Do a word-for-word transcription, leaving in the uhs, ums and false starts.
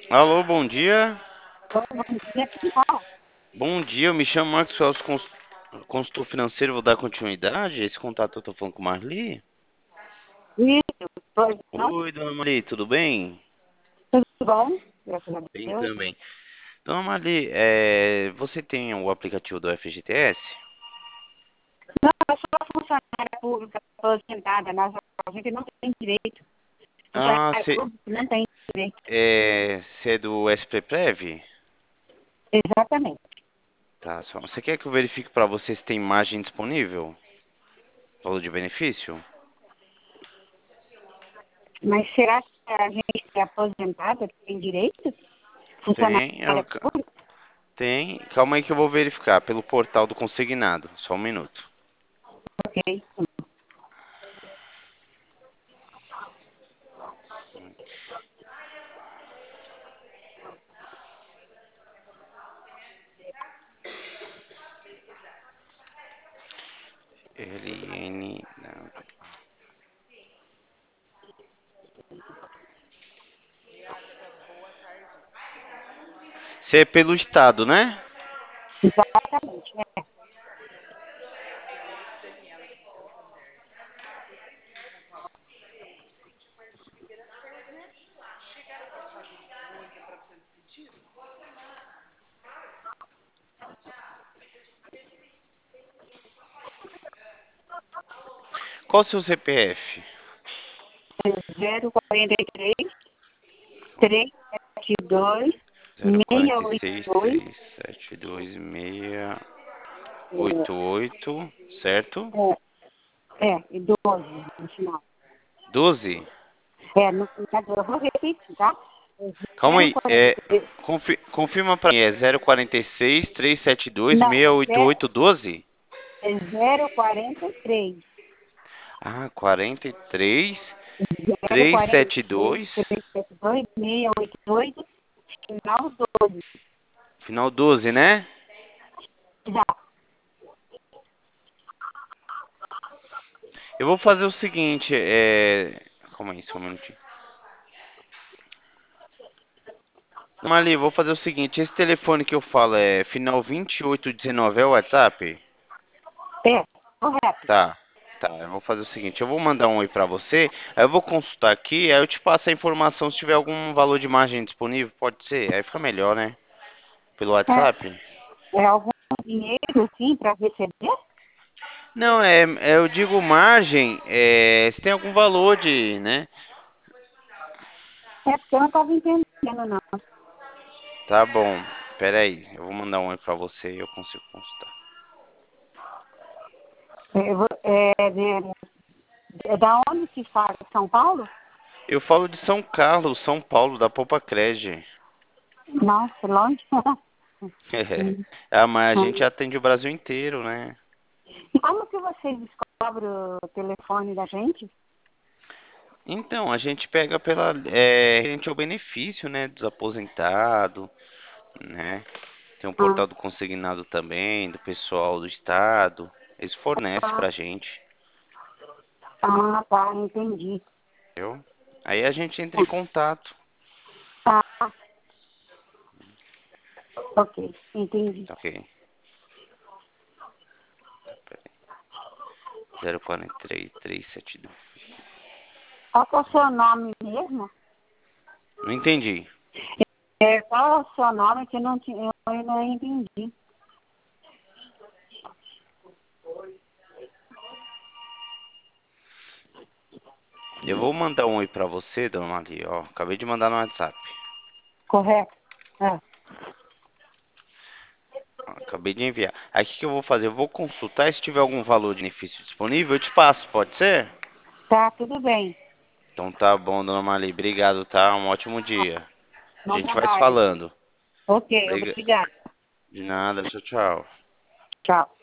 Alô, bom dia. Oi, bom dia, quem fala? Bom dia, eu me chamo Marcos Felps, cons- consultor financeiro, vou dar continuidade. Esse contato eu tô falando com Marli. Isso, pois não, Oi, dona Marli, tudo bem? tudo bom? Graças a Bem Deus. também. Dona Marli, é, você tem o aplicativo do F G T S? Não, eu sou funcionária pública aposentada, mas a gente não tem direito. Ah, Funcionária você pública não tem direito. é, você é do S P Prev? Exatamente. Tá, só. Você quer que eu verifique para você se tem margem disponível? Valor de benefício? Mas será que a gente é aposentada tem direito? Tem, eu- Funcionária pública? tem. Calma aí que eu vou verificar pelo portal do consignado. Só um minuto. Ok. L N. Não. Você é pelo estado, né? Exatamente. É. Qual o seu C P F? zero quarenta e três, trezentos e setenta e dois, zero quarenta e seiscentos e seis, oitenta e dois. três sete dois, seis oito É, oito, certo? é, é, e doze no final. Doze. É, no caso, eu vou repetir, tá? Calma zero aí, quarenta é, e três. confi- confirma pra mim, é zero quarenta e seis, três sete dois, Não, seis oito é, oito, doze? é zero quarenta e três. Ah, quarenta e três, zero quarenta e três, trezentos e setenta e dois, trezentos e setenta e dois, seiscentos e oitenta e oito, final doze. final doze, né? Exato. Eu vou fazer o seguinte, é... Calma aí, só um minutinho. Mali, eu vou fazer o seguinte, esse telefone que eu falo é final vinte e oito dezenove, é o WhatsApp? É, correto. Tá, tá. Eu vou fazer o seguinte, eu vou mandar um oi pra você, aí eu vou consultar aqui, aí eu te passo a informação se tiver algum valor de margem disponível, pode ser, aí fica melhor, né? Pelo É, WhatsApp? é algum dinheiro, sim, para receber? Não, é, é, eu digo margem, é, se tem algum valor de, né? É porque eu não estava entendendo, não. Tá bom, pera aí, eu vou mandar um oi pra você e eu consigo consultar. É, eu vou- é, de- é da onde que fala? São Paulo? Eu falo de São Carlos, São Paulo, da Poupa Cred. Nossa, longe. Hum, Ah, mas a gente hum. atende o Brasil inteiro, né? E como que vocês descobrem o telefone da gente? Então, a gente pega pela, é, referente ao benefício, né, dos aposentados, né? Tem um Ah, portal do consignado também, do pessoal do estado. Eles fornecem ah, pra gente, ah, tá, entendi. entendeu? Aí a gente entra em contato. Ah, ok, entendi. Tá, ok. zero quarenta e três, trezentos e setenta e dois. Qual que é o seu nome mesmo? Não entendi. É, qual é o seu nome que eu não, tinha, eu não entendi? Eu vou mandar um oi pra você, dona Maria, ó. Acabei de mandar no WhatsApp. Correto? É, Ó, acabei de enviar. Aí o que que eu vou fazer? Eu vou consultar e se tiver algum valor de benefício disponível, eu te passo, pode ser? tá, tudo bem. Então tá bom, dona Marli. Obrigado, tá? Um ótimo dia. A Bom gente vai se trabalho. falando. Ok, Briga- obrigada. De nada, tchau, tchau. Tchau.